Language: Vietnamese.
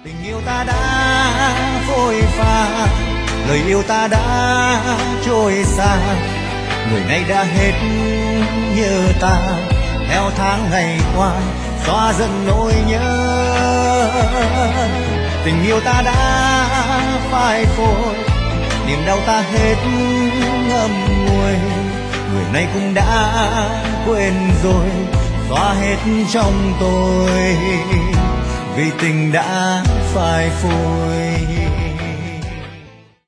Tình yêu ta đã phôi pha, lời yêu ta đã trôi xa, người này đã hết như ta. Theo tháng ngày qua xóa dần nỗi nhớ, tình yêu ta đã phai phôi, niềm đau ta hết ngậm ngùi. Người này cũng đã quên rồi, xóa hết trong tôi, vì tình đã phai phôi.